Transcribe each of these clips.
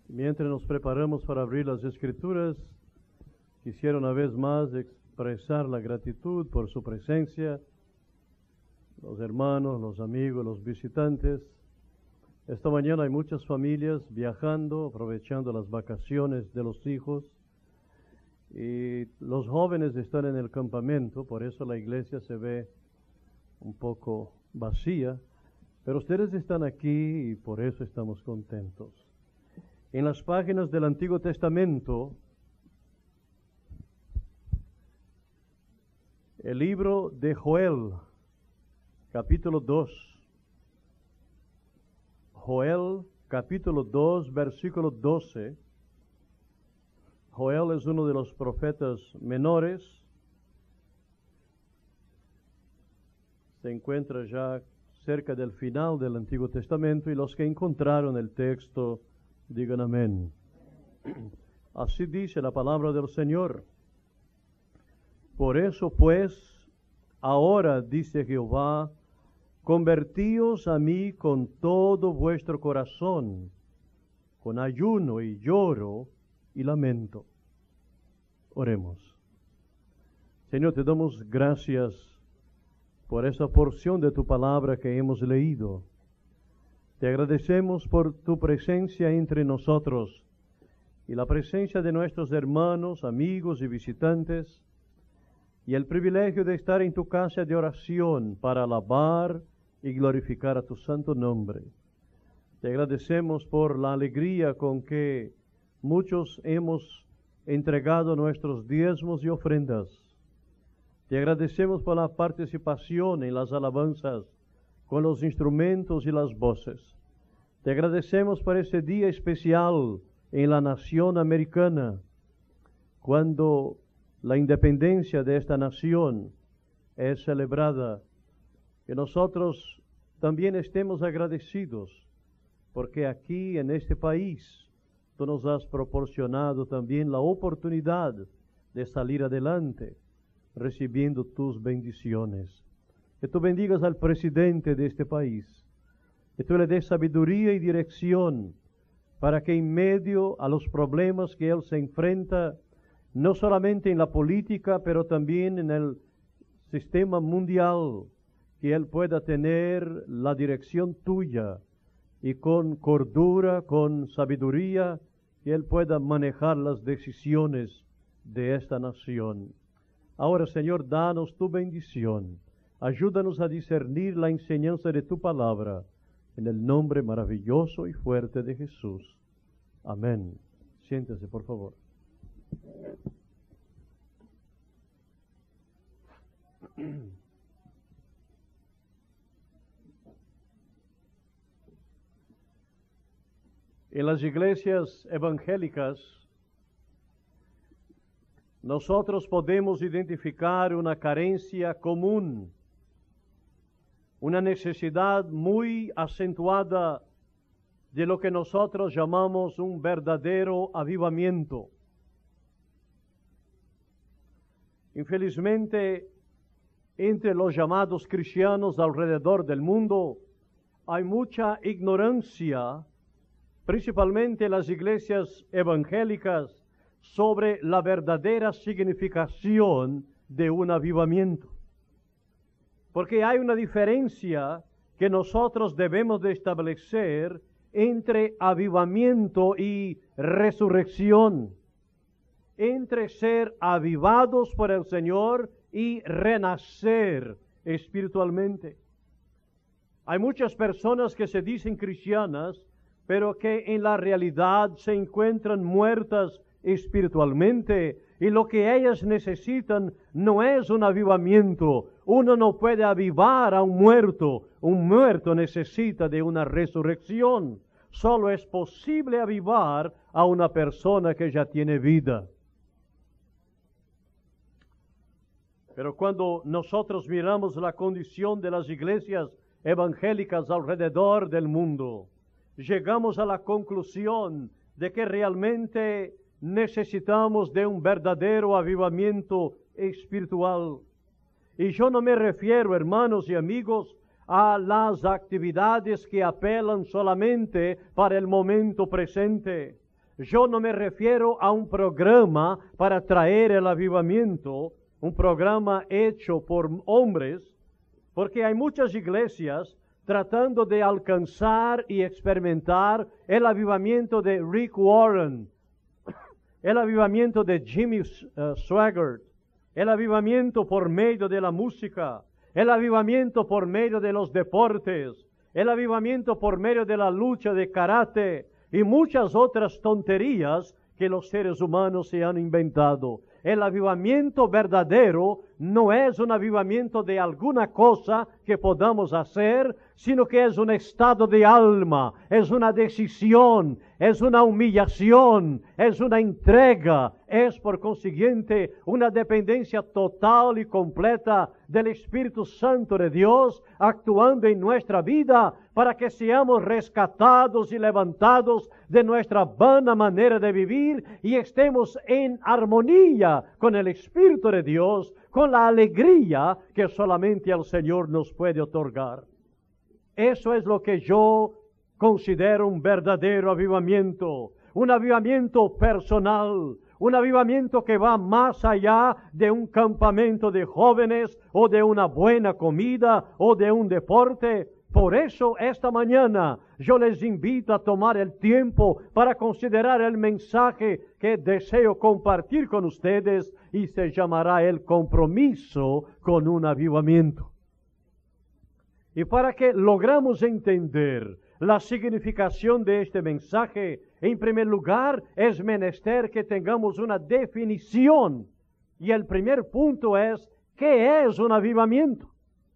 Mientras nos preparamos para abrir las Escrituras, quisiera una vez más expresar la gratitud por su presencia, los hermanos, los amigos, los visitantes. Esta mañana hay muchas familias viajando, aprovechando las vacaciones de los hijos, y los jóvenes están en el campamento, por eso la iglesia se ve un poco vacía, pero ustedes están aquí y por eso estamos contentos. En las páginas del Antiguo Testamento, el libro de Joel, capítulo 2. Joel, capítulo 2, versículo 12. Joel es uno de los profetas menores. Se encuentra ya cerca del final del Antiguo Testamento, y los que encontraron el texto digan amén. Así dice la palabra del Señor. Por eso pues, ahora dice Jehová, convertíos a mí con todo vuestro corazón, con ayuno y lloro y lamento. Oremos. Señor, te damos gracias por esa porción de tu palabra que hemos leído. Te agradecemos por tu presencia entre nosotros y la presencia de nuestros hermanos, amigos y visitantes, y el privilegio de estar en tu casa de oración para alabar y glorificar a tu santo nombre. Te agradecemos por la alegría con que muchos hemos entregado nuestros diezmos y ofrendas. Te agradecemos por la participación en las alabanzas con los instrumentos y las voces. Te agradecemos por ese día especial en la nación americana, cuando la independencia de esta nación es celebrada, que nosotros también estemos agradecidos, porque aquí en este país tú nos has proporcionado también la oportunidad de salir adelante, recibiendo tus bendiciones. Que tú bendigas al presidente de este país, que tú le des sabiduría y dirección para que en medio a los problemas que él se enfrenta, no solamente en la política, pero también en el sistema mundial, que él pueda tener la dirección tuya y con cordura, con sabiduría, que él pueda manejar las decisiones de esta nación. Ahora, Señor, danos tu bendición. Ayúdanos a discernir la enseñanza de tu palabra, en el nombre maravilloso y fuerte de Jesús. Amén. Siéntese, por favor. En las iglesias evangélicas, nosotros podemos identificar una carencia común, una necesidad muy acentuada de lo que nosotros llamamos un verdadero avivamiento. Infelizmente, entre los llamados cristianos alrededor del mundo, hay mucha ignorancia, principalmente en las iglesias evangélicas, sobre la verdadera significación de un avivamiento. Porque hay una diferencia que nosotros debemos de establecer entre avivamiento y resurrección, entre ser avivados por el Señor y renacer espiritualmente. Hay muchas personas que se dicen cristianas, pero que en la realidad se encuentran muertas espiritualmente, y lo que ellas necesitan no es un avivamiento. Uno no puede avivar a un muerto necesita de una resurrección. Solo es posible avivar a una persona que ya tiene vida. Pero cuando nosotros miramos la condición de las iglesias evangélicas alrededor del mundo, llegamos a la conclusión de que realmente necesitamos de un verdadero avivamiento espiritual. Y yo no me refiero, hermanos y amigos, a las actividades que apelan solamente para el momento presente. yo no me refiero a un programa para traer el avivamiento, un programa hecho por hombres, porque hay muchas iglesias tratando de alcanzar y experimentar el avivamiento de Rick Warren, el avivamiento de Jimmy Swaggart, el avivamiento por medio de la música, el avivamiento por medio de los deportes, el avivamiento por medio de la lucha de karate y muchas otras tonterías que los seres humanos se han inventado. El avivamiento verdadero no es un avivamiento de alguna cosa que podamos hacer, sino que es un estado de alma, es una decisión, es una humillación, es una entrega, es por consiguiente una dependencia total y completa del Espíritu Santo de Dios actuando en nuestra vida para que seamos rescatados y levantados de nuestra vana manera de vivir y estemos en armonía con el Espíritu de Dios, con la alegría que solamente el Señor nos puede otorgar. Eso es lo que yo considero un verdadero avivamiento, un avivamiento personal, un avivamiento que va más allá de un campamento de jóvenes o de una buena comida o de un deporte. Por eso esta mañana yo les invito a tomar el tiempo para considerar el mensaje que deseo compartir con ustedes y se llamará el compromiso con un avivamiento. Y para que logramos entender la significación de este mensaje, en primer lugar es menester que tengamos una definición. Y el primer punto es, ¿qué es un avivamiento?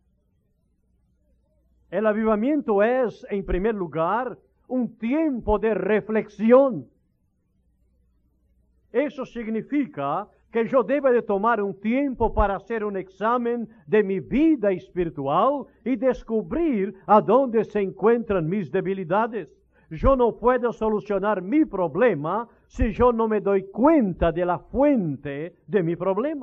El avivamiento es, en primer lugar, un tiempo de reflexión. Eso significa que yo debo de tomar un tiempo para hacer un examen de mi vida espiritual y descubrir a dónde se encuentran mis debilidades. Yo no puedo solucionar mi problema si yo no me doy cuenta de la fuente de mi problema.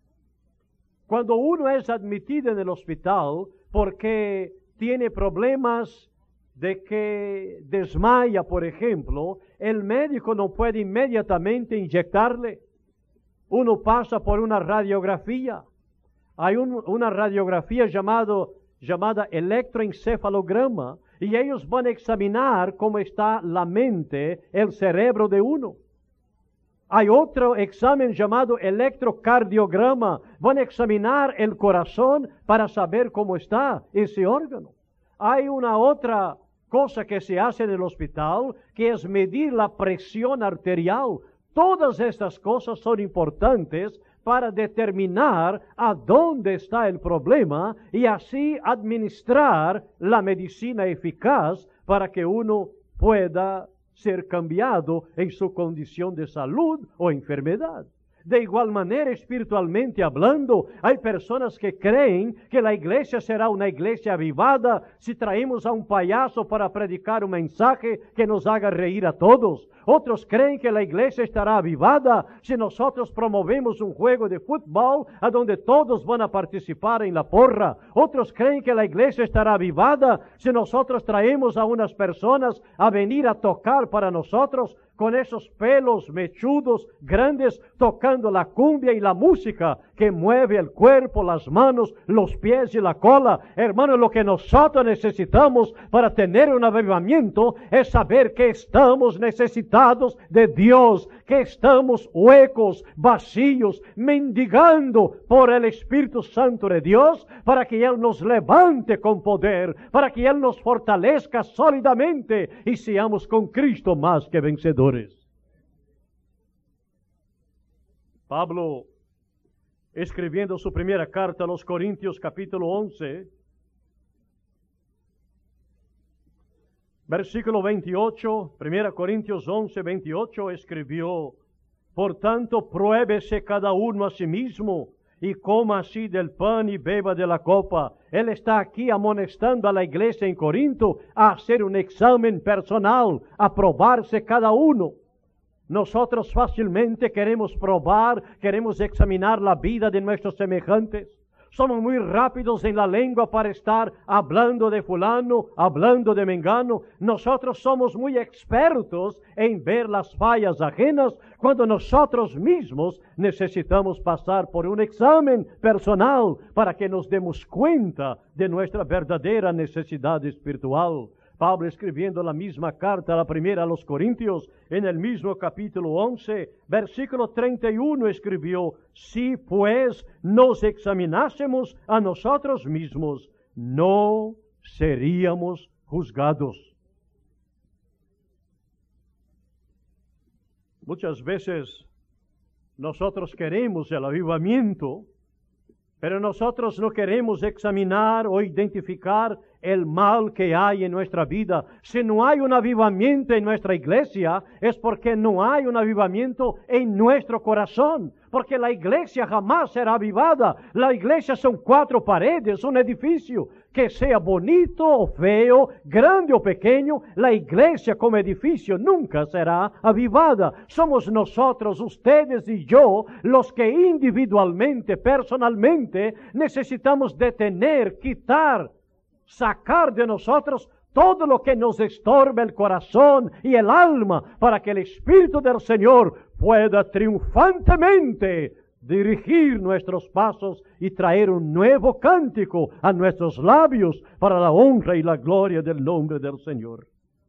Cuando uno es admitido en el hospital porque tiene problemas de que desmaya, por ejemplo, el médico no puede inmediatamente inyectarle. Uno pasa por una radiografía. Hay una radiografía llamada electroencefalograma y ellos van a examinar cómo está la mente, el cerebro de uno. Hay otro examen llamado electrocardiograma. Van a examinar el corazón para saber cómo está ese órgano. Hay una otra cosa que se hace en el hospital, que es medir la presión arterial. Todas estas cosas son importantes para determinar a dónde está el problema y así administrar la medicina eficaz para que uno pueda ser cambiado en su condición de salud o enfermedad. De igual manera, espiritualmente hablando, hay personas que creen que la iglesia será una iglesia avivada si traemos a un payaso para predicar un mensaje que nos haga reír a todos. Otros creen que la iglesia estará avivada si nosotros promovemos un juego de fútbol a donde todos van a participar en la porra. Otros creen que la iglesia estará avivada si nosotros traemos a unas personas a venir a tocar para nosotros con esos pelos mechudos grandes, tocando la cumbia y la música que mueve el cuerpo, las manos, los pies y la cola. Hermano, lo que nosotros necesitamos para tener un avivamiento es saber que estamos necesitados de Dios, que estamos huecos, vacíos, mendigando por el Espíritu Santo de Dios para que Él nos levante con poder, para que Él nos fortalezca sólidamente y seamos con Cristo más que vencedores. Pablo, escribiendo su primera carta a los Corintios, capítulo 11, versículo 28, 1 Corintios 11, 28, escribió: por tanto, pruébese cada uno a sí mismo y coma así del pan y beba de la copa. Él está aquí amonestando a la iglesia en Corinto a hacer un examen personal, a probarse cada uno. Nosotros fácilmente queremos probar, queremos examinar la vida de nuestros semejantes. somos muy rápidos en la lengua para estar hablando de fulano, hablando de mengano. Nosotros somos muy expertos en ver las fallas ajenas cuando nosotros mismos necesitamos pasar por un examen personal para que nos demos cuenta de nuestra verdadera necesidad espiritual. Pablo, escribiendo la misma carta, la primera a los Corintios, en el mismo capítulo 11, versículo 31, escribió: si pues nos examinásemos a nosotros mismos, no seríamos juzgados. Muchas veces nosotros queremos el avivamiento, pero nosotros no queremos examinar o identificar el mal que hay en nuestra vida. Si no hay un avivamiento en nuestra iglesia, es porque no hay un avivamiento en nuestro corazón. Porque la iglesia jamás será avivada. La iglesia son 4 paredes, un edificio. Que sea bonito o feo, grande o pequeño, la iglesia como edificio nunca será avivada. Somos nosotros, ustedes y yo, los que individualmente, personalmente, necesitamos detener, quitar, sacar de nosotros todo lo que nos estorbe el corazón y el alma, para que el Espíritu del Señor pueda triunfantemente dirigir nuestros pasos y traer un nuevo cántico a nuestros labios para la honra y la gloria del nombre del Señor.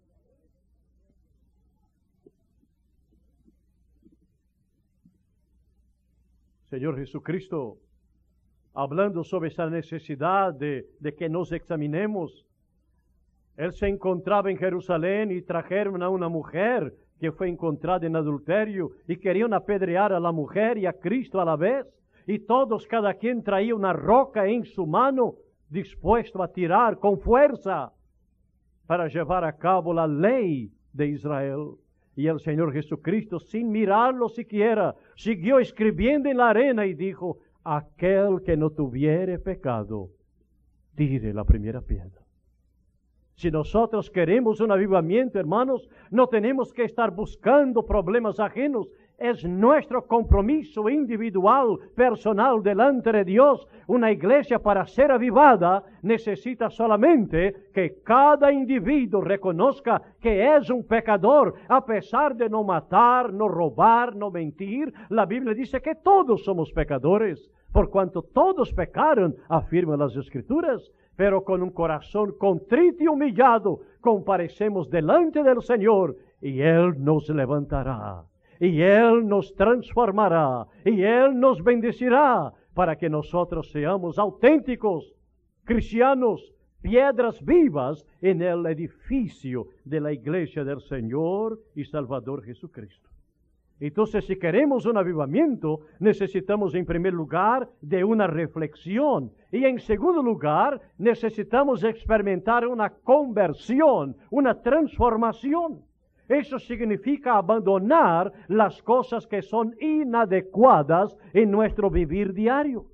Señor Jesucristo, hablando sobre esa necesidad de que nos examinemos, Él se encontraba en Jerusalén y trajeron a una mujer que fue encontrada en adulterio y querían apedrear a la mujer y a Cristo a la vez. Y todos, cada quien traía una roca en su mano, dispuesto a tirar con fuerza para llevar a cabo la ley de Israel. Y el Señor Jesucristo, sin mirarlo siquiera, siguió escribiendo en la arena y dijo: aquel que no tuviere pecado, tire la primera piedra. Si nosotros queremos un avivamiento, hermanos, no tenemos que estar buscando problemas ajenos. Es nuestro compromiso individual, personal, delante de Dios. Una iglesia, para ser avivada, necesita solamente que cada individuo reconozca que es un pecador, a pesar de no matar, no robar, no mentir. La Biblia dice que todos somos pecadores, por cuanto todos pecaron, afirman las Escrituras. Pero con un corazón contrito y humillado, comparecemos delante del Señor, y Él nos levantará, y Él nos transformará, y Él nos bendecirá, para que nosotros seamos auténticos cristianos, piedras vivas en el edificio de la iglesia del Señor y Salvador Jesucristo. Entonces, si queremos un avivamiento, necesitamos en primer lugar de una reflexión. Y en segundo lugar, necesitamos experimentar una conversión, una transformación. Eso significa abandonar las cosas que son inadecuadas en nuestro vivir diario.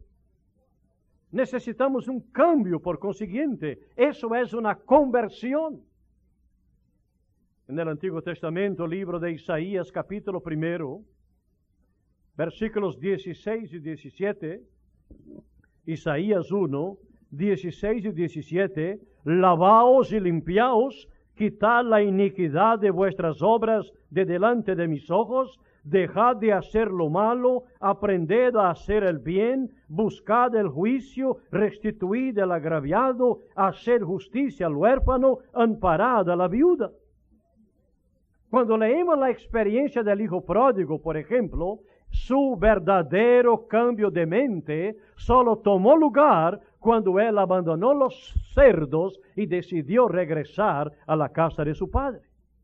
Necesitamos un cambio, por consiguiente. Eso es una conversión. En el Antiguo Testamento, libro de Isaías, capítulo 1, versículos 16 y 17, Isaías 1, 16 y 17, lavaos y limpiaos, quitad la iniquidad de vuestras obras de delante de mis ojos, dejad de hacer lo malo, aprended a hacer el bien, buscad el juicio, restituid el agraviado, haced justicia al huérfano, amparad a la viuda. Cuando leemos la experiencia del hijo pródigo, por ejemplo, su verdadero cambio de mente solo tomó lugar cuando él abandonó los cerdos y decidió regresar a la casa de su padre.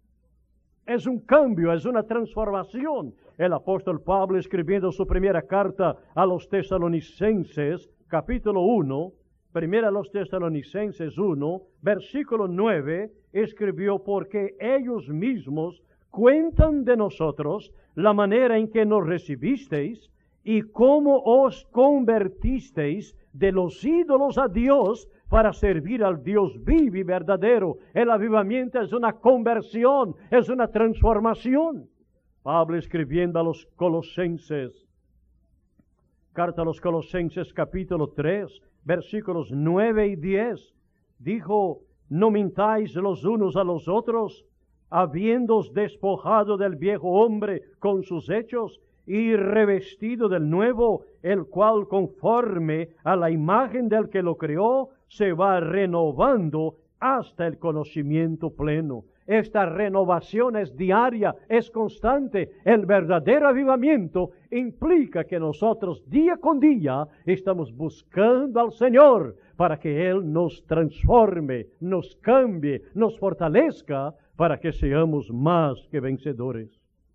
Es un cambio, es una transformación. El apóstol Pablo, escribiendo su primera carta a los Tesalonicenses, capítulo 1, primera a los Tesalonicenses 1, versículo 9, escribió: porque ellos mismos cuentan de nosotros la manera en que nos recibisteis y cómo os convertisteis de los ídolos a Dios para servir al Dios vivo y verdadero. El avivamiento es una conversión, es una transformación. Pablo, escribiendo a los Colosenses, Carta a los Colosenses capítulo 3, versículos 9 y 10. Dijo, no mintáis los unos a los otros, habiéndoos despojado del viejo hombre con sus hechos y revestido del nuevo, el cual conforme a la imagen del que lo creó, se va renovando hasta el conocimiento pleno. Esta renovación es diaria, es constante. El verdadero avivamiento implica que nosotros día con día estamos buscando al Señor para que Él nos transforme, nos cambie, nos fortalezca para que seamos más que vencedores.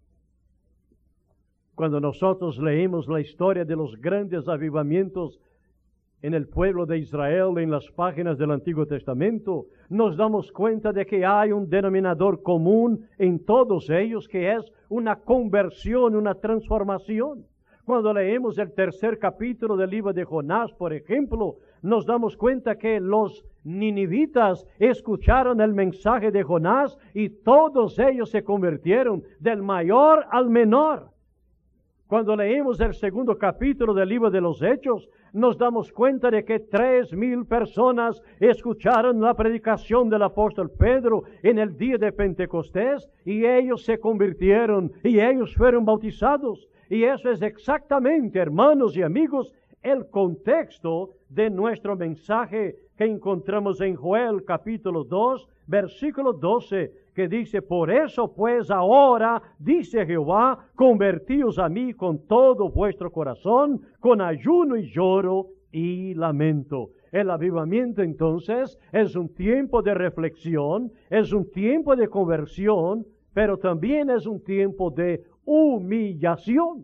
Cuando nosotros leemos la historia de los grandes avivamientos en el pueblo de Israel, en las páginas del Antiguo Testamento, nos damos cuenta de que hay un denominador común en todos ellos, que es una conversión, una transformación. Cuando leemos el tercer capítulo del libro de Jonás, por ejemplo, nos damos cuenta que los ninivitas escucharon el mensaje de Jonás y todos ellos se convirtieron, del mayor al menor. Cuando leemos el segundo capítulo del libro de los Hechos, nos damos cuenta de que 3,000 personas escucharon la predicación del apóstol Pedro en el día de Pentecostés y ellos se convirtieron y ellos fueron bautizados. Y eso es exactamente, hermanos y amigos, el contexto de nuestro mensaje que encontramos en Joel capítulo 2, versículo 12, que dice, por eso pues ahora, dice Jehová, convertíos a mí con todo vuestro corazón, con ayuno y lloro y lamento. El avivamiento entonces es un tiempo de reflexión, es un tiempo de conversión, pero también es un tiempo de humillación.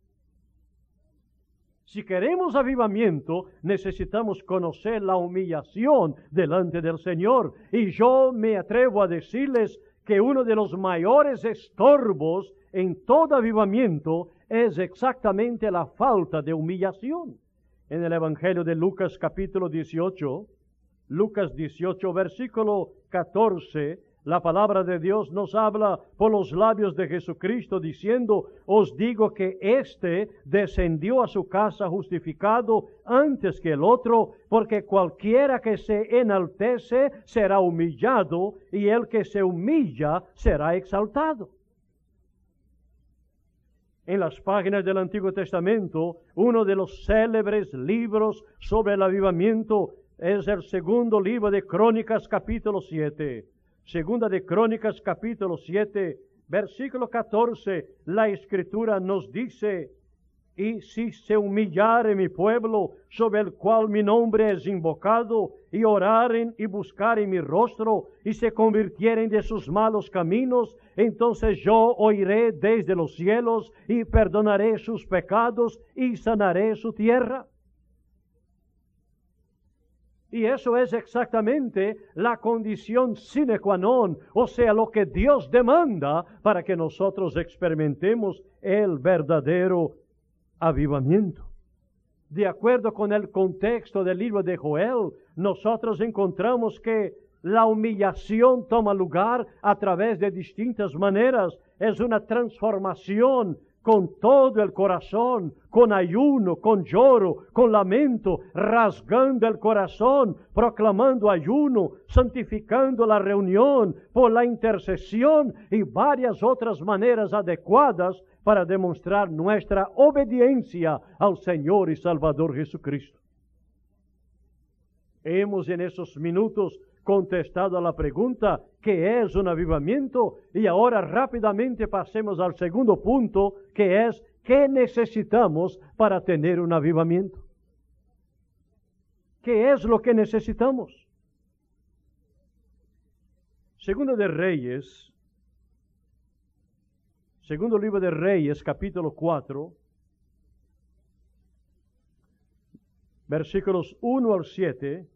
Si queremos avivamiento, necesitamos conocer la humillación delante del Señor. Y yo me atrevo a decirles que uno de los mayores estorbos en todo avivamiento es exactamente la falta de humillación. En el Evangelio de Lucas capítulo 18, Lucas 18, versículo 14, la palabra de Dios nos habla por los labios de Jesucristo diciendo, os digo que éste descendió a su casa justificado antes que el otro, porque cualquiera que se enaltece será humillado, y el que se humilla será exaltado. En las páginas del Antiguo Testamento, uno de los célebres libros sobre el avivamiento es el segundo libro de Crónicas capítulo 7. Segunda de Crónicas capítulo 7, versículo 14, la Escritura nos dice, y si se humillare mi pueblo, sobre el cual mi nombre es invocado, y oraren y buscaren mi rostro, y se convirtieren de sus malos caminos, entonces yo oiré desde los cielos, y perdonaré sus pecados, y sanaré su tierra. Y eso es exactamente la condición sine qua non, o sea, lo que Dios demanda para que nosotros experimentemos el verdadero avivamiento. De acuerdo con el contexto del libro de Joel, nosotros encontramos que la humillación toma lugar a través de distintas maneras. Es una transformación con todo el corazón, con ayuno, con lloro, con lamento, rasgando el corazón, proclamando ayuno, santificando la reunión por la intercesión y varias otras maneras adecuadas para demostrar nuestra obediencia al Señor y Salvador Jesucristo. Hemos en esos minutos contestado a la pregunta, ¿qué es un avivamiento? Y ahora rápidamente pasemos al segundo punto, que es, ¿qué necesitamos para tener un avivamiento? ¿Qué es lo que necesitamos? Segundo libro de Reyes, capítulo 4, versículos 1 al 7,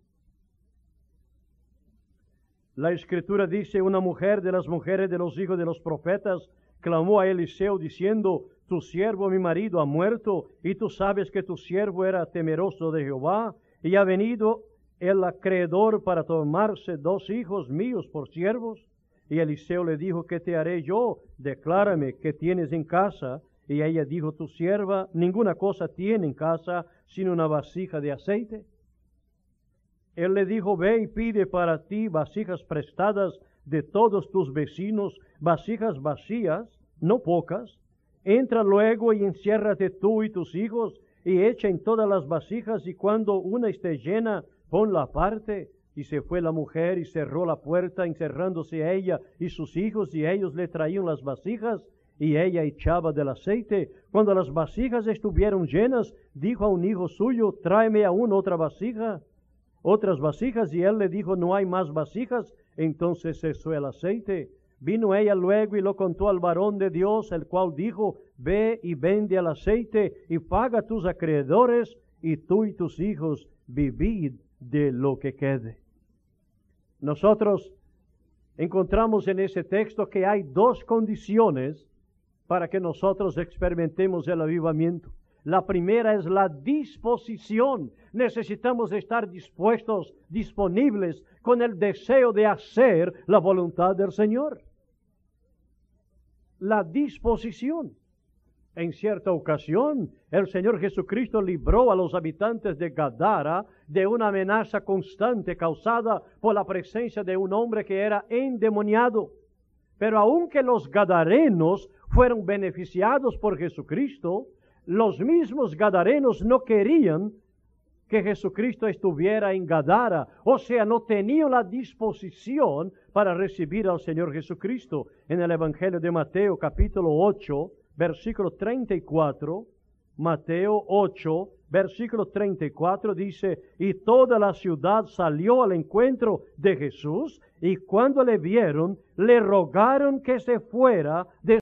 la Escritura dice, una mujer de las mujeres de los hijos de los profetas clamó a Eliseo diciendo, tu siervo mi marido ha muerto, y tú sabes que tu siervo era temeroso de Jehová, y ha venido el acreedor para tomarse 2 hijos míos por siervos. Y Eliseo le dijo, ¿qué te haré yo? Declárame qué tienes en casa. Y ella dijo, tu sierva ninguna cosa tiene en casa sino una vasija de aceite. Él le dijo, ve y pide para ti vasijas prestadas de todos tus vecinos, vasijas vacías, no pocas. Entra luego y enciérrate tú y tus hijos, y echa en todas las vasijas, y cuando una esté llena, ponla aparte. Y se fue la mujer y cerró la puerta, encerrándose a ella y sus hijos, y ellos le traían las vasijas, y ella echaba del aceite. Cuando las vasijas estuvieron llenas, dijo a un hijo suyo, tráeme aún otra vasija, otras vasijas, y él le dijo, no hay más vasijas. Entonces cesó el aceite. Vino ella luego y lo contó al varón de Dios, el cual dijo, ve y vende el aceite y paga a tus acreedores, y tú y tus hijos vivid de lo que quede. Nosotros encontramos en ese texto que hay dos condiciones para que nosotros experimentemos el avivamiento. La primera es la disposición. Necesitamos estar dispuestos, disponibles, con el deseo de hacer la voluntad del Señor. La disposición. En cierta ocasión, el Señor Jesucristo libró a los habitantes de Gadara de una amenaza constante causada por la presencia de un hombre que era endemoniado. Pero aunque los gadarenos fueron beneficiados por Jesucristo, los mismos gadarenos no querían que Jesucristo estuviera en Gadara, o sea, no tenían la disposición para recibir al Señor Jesucristo. En el Evangelio de Mateo, capítulo 8, versículo 34, Mateo 8, versículo 34 dice, y toda la ciudad salió al encuentro de Jesús, y cuando le vieron, le rogaron que se fuera de